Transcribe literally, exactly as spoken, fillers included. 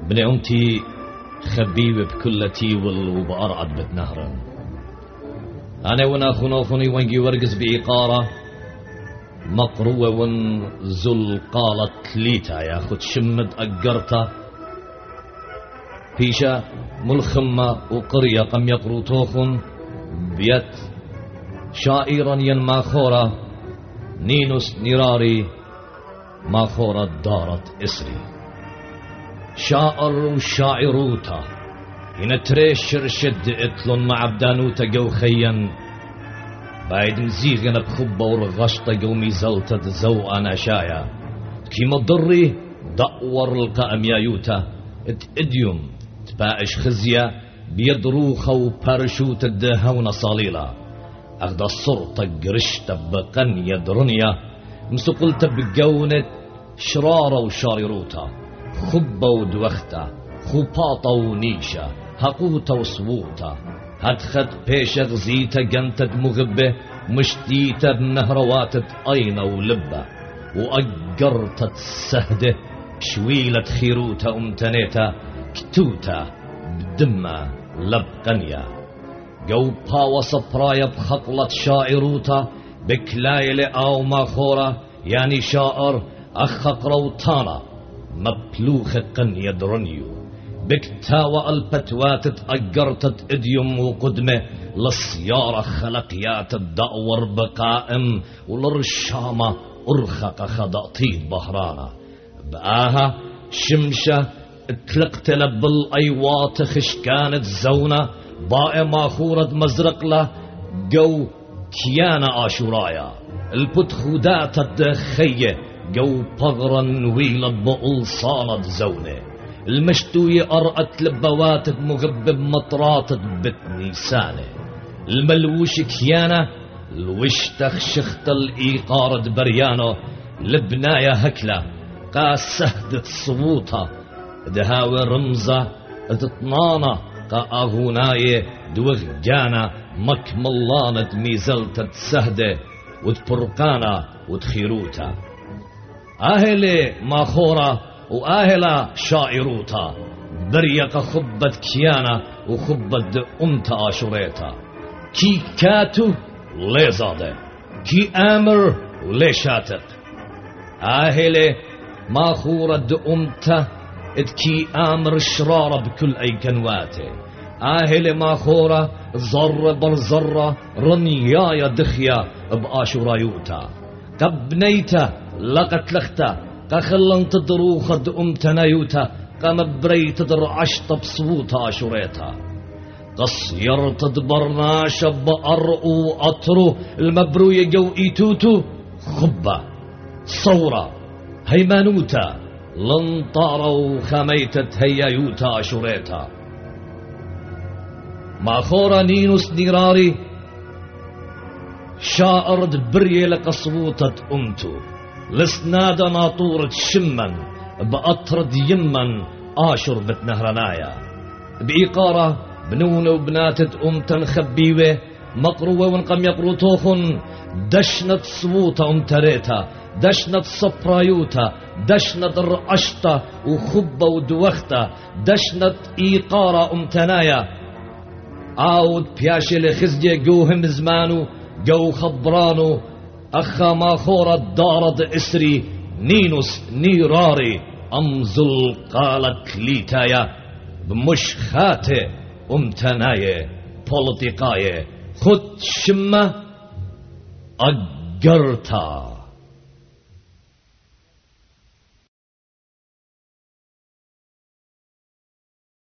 بني أمتي خبيب بكلتي وبأرعد بتنهرا أنا ونا خنوخني وانجي ورقز بإقارة مقروة ون زل قالت ليتا يا خد شمد أقرتا بيشا ملخمة وقرية قم يقرو توخن بيت شائرا ين ماخورة نينوس نيراري ماخورة دارت إسري شاعر وشاعروتا هنا تريشر شد اتلون مع بدانوتا جو خيا بعد مزيغنا بخبة ورغشطة جو ميزلتا زو أنا شايا كيما ضري دأور القائم يايوتا ات اديوم تباعش خزية بيدروخة وبارشوت الدهون صاليلا أخذ الصرطة قرشتة بقن يدرنيا مسقلت بقونة شرارة وشارروتا خبة ودوختا خباطة ونيشة هقوتا وصووتا هدخت بيش غزيتا قنتت مغبة مشتيتا بنهرواتت أينة ولبة وأقرتت سهدة شويلة خيروتا أمتنيتا كتوتا بدمة لبقنيا جو باوا صبرايا بخطلة شائروتا بكلايلة أو ماخورة يعني شائر أخق روتانا مبلوخ قن يدرنيو بكتاوى البتوات تأجرتت اديوم وقدمه للسيارة خلقيات الدأور بقائم وللرشامة أرخق خضاطيد بهرانا بآها شمشة اتلقت بالأيوات خش كانت زونة ضائع ماخورة مزرق له جو كيانا آشورايا البتخودات الدخية جو بغرا ويلة بقل صالة زونة المشتوية أرأت لبوات مغبب مطرات بتنيسانة الملوش كيانا الوشتخ شخت الإيقارة بريانو لبنايا هكلا قاس سهدت صووتا دهاوي رمزة تطنانا قا أغناية دوغ جانا مكملانة ميزلتت سهدة وتبرقانا وتخيروتا أهلي ماخورة وأهلا شائروتا بريق خبت كيانا وخبت أمتا آشوريتا كي كاتو ليزاده كي آمر وليشاتق أهلي ماخورة أمتا ادكي آمر شرارة بكل أي كنواته آهل ماخورة ذرة بالذرة رنيايا دخيا بآشورايوتا قبنيتا لقت لختا قخلن تدروخ أمتنايوتا قمبريت در عشت بصوتا آشوريتا قصيرت دبرناش بأرقو أطرو المبروية جو إيتوتو خبة صورة هيمانوتا لن طاروا خميتت هيايوتا شريتا ماخورا نينوس نيراري شاعرد بري لقصوتت أمتو لسنادا ناطورة شمن بأطرد يمن آشر بتنهرنايا بإيقارة بنون وبناتت أمتن خبيوة مقروة ونقم يقرو توخن دشنت صوتا أمتريتا دشنت صبرايوتا دشنت الرعشتا وخبة ودوختا دشنت إيقارة أمتنايا عاود بياشي لخزجي جوهم زمانو جو خبرانو أخا ماخورة دارد إسري نينوس نيراري أمزل قالت ليتايا بمشخاتي أمتنايا بوليتيقايا خد شمة أجرتا